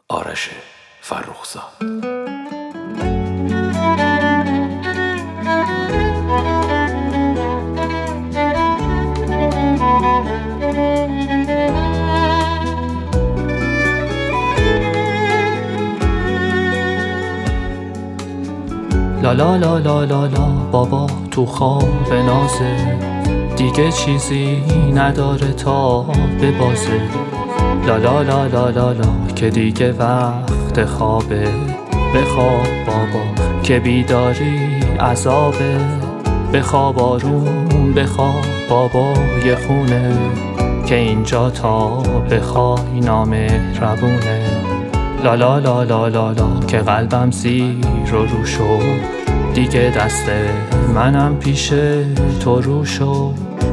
آرش فرخزاد. لا لا لا لا لا لا بابا تو خواب نازه، دیگه چیزی نداره تا ببازه. لا لا لا لا لا لا که دیگه وقت خوابه، بخواب بابا که بیداری عذابه. بخواب آروم بخواب بابا یه خونه، که اینجا تا بخوای نامهربونه. لا لا لا لا لا لا که قلبم زیر و رو شد، دیگه دست منم پیش تو رو شد.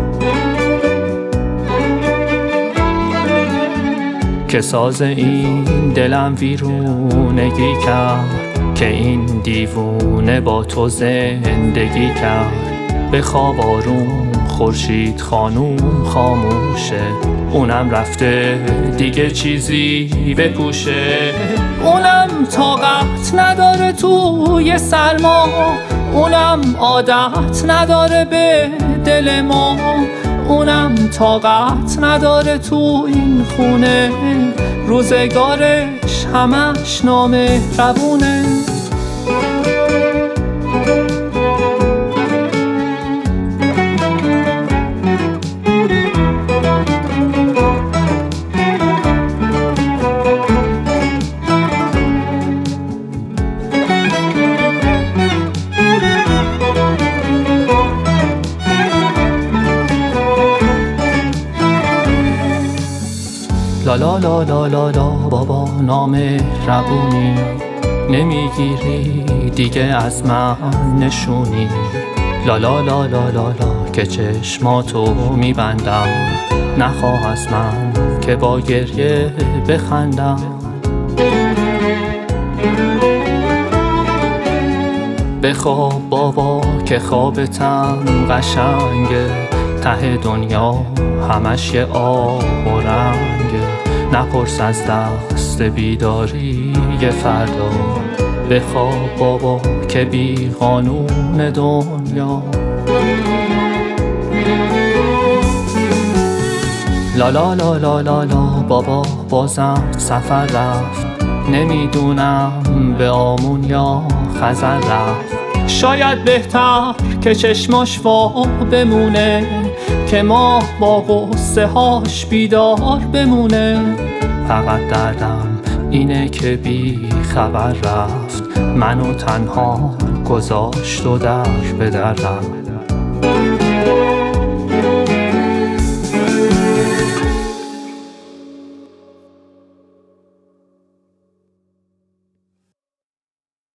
که ساز این دلم ویرونگی کرد، که این دیوونه با تو زندگی کرد. بخواب آروم خورشید خانوم خاموشه، اونم رفته دیگه چیزی بپوشه. اونم طاقت نداره توی سرما، اونم عادت نداره به دل ما. اونم طاقت نداره تو این خونه، روزگارش همش نامهربونه. لا لا لا لا لا لا بابا نامهربونی، نمیگیری دیگه از من نشونی. لا لا لا لا لا لا که چشماتو میبندم، نخواه از من که با گریه بخندم. بخواب بابا که خوابتم قشنگه، ته دنیا همش یه آب و رنگه. نپرس از دست بیداری فردا، بخواب بابا که بی قانون دنیا. لا لا لا لا لا لا بابا بازم سفر رفت، نمیدونم به آمون یا خزر رفت. شاید بهتر که چشماش وا بمونه، که ما با غصه هاش بیدار بمونه. فقط دردم اینه که بی خبر رفت، منو تنها گذاشت و در به درم.